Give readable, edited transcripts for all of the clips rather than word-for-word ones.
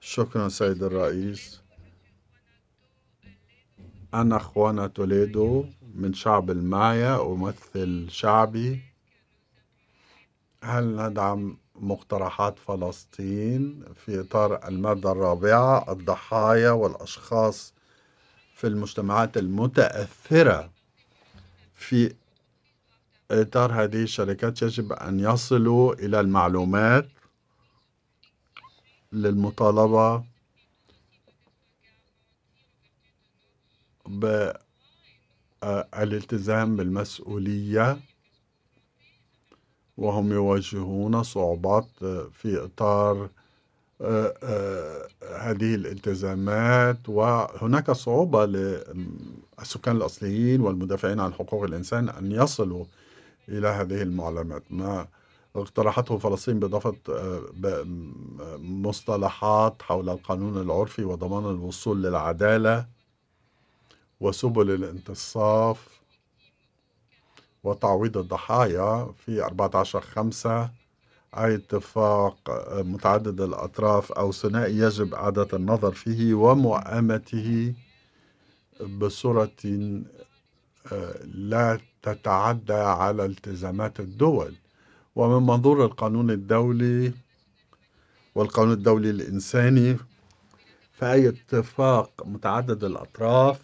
شكرا سيد الرئيس. أنا خوانة توليدو من شعب المايا، أمثل شعبي. هل ندعم مقترحات فلسطين في إطار المادة الرابعة الضحايا والأشخاص في المجتمعات المتأثرة؟ في إطار هذه الشركات يجب أن يصلوا إلى المعلومات للمطالبة بالالتزام بالمسؤولية، وهم يواجهون صعوبات في إطار هذه الالتزامات، وهناك صعوبة للسكان الأصليين والمدافعين عن حقوق الإنسان أن يصلوا إلى هذه المعلومات. ما اقترحته فلسطين بإضافة مصطلحات حول القانون العرفي وضمان الوصول للعدالة وسبل الانتصاف وتعويض الضحايا في 14/5، أي اتفاق متعدد الأطراف أو ثنائي يجب إعادة النظر فيه ومؤامته بصورة لا تتعدى على التزامات الدول. ومن منظور القانون الدولي والقانون الدولي الإنساني، فأي اتفاق متعدد الأطراف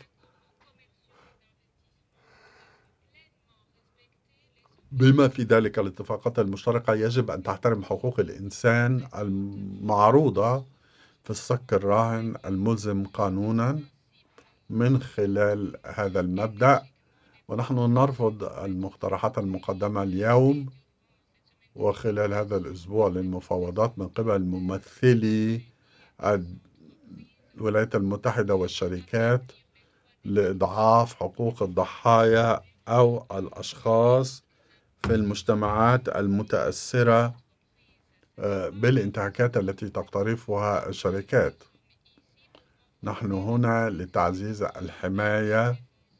بما في ذلك الاتفاقات المشتركة يجب أن تحترم حقوق الإنسان المعروضة في الصك الراهن الملزم قانونا. من خلال هذا المبدأ، ونحن نرفض المقترحات المقدمة اليوم وخلال هذا الأسبوع للمفاوضات من قبل ممثلي الولايات المتحدة والشركات لإضعاف حقوق الضحايا أو الأشخاص في المجتمعات المتأثرة بالانتهاكات التي تقترفها الشركات. نحن هنا لتعزيز الحماية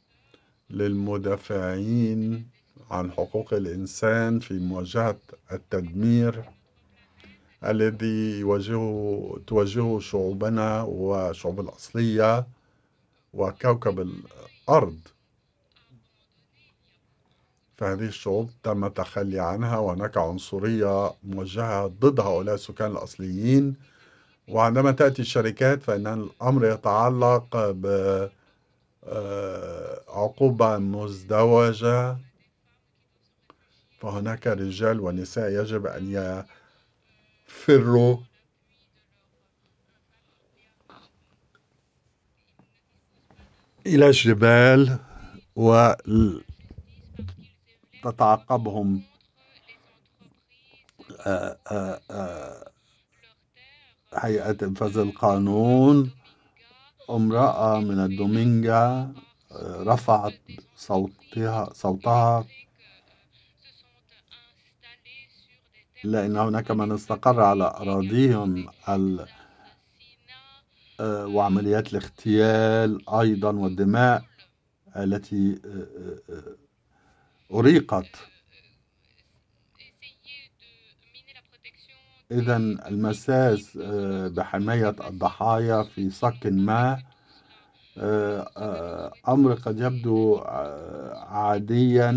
للمدافعين عن حقوق الإنسان في مواجهة التدمير الذي تواجهه شعوبنا وشعوب الأصلية وكوكب الأرض. فهذه الشعوب تم التخلي عنها، وهناك عنصرية موجهة ضد هؤلاء السكان الأصليين. وعندما تأتي الشركات فإن الأمر يتعلق بعقوبة مزدوجة، فهناك رجال ونساء يجب أن يفروا إلى الجبال وتتعقبهم هيئة إنفاذ القانون. امرأة من الدومينغا رفعت صوتها لأن هناك من استقر على أراضيهم وعمليات الاغتيال أيضا والدماء التي أريقت. إذن المساس بحماية الضحايا في صك ما أمر قد يبدو عاديا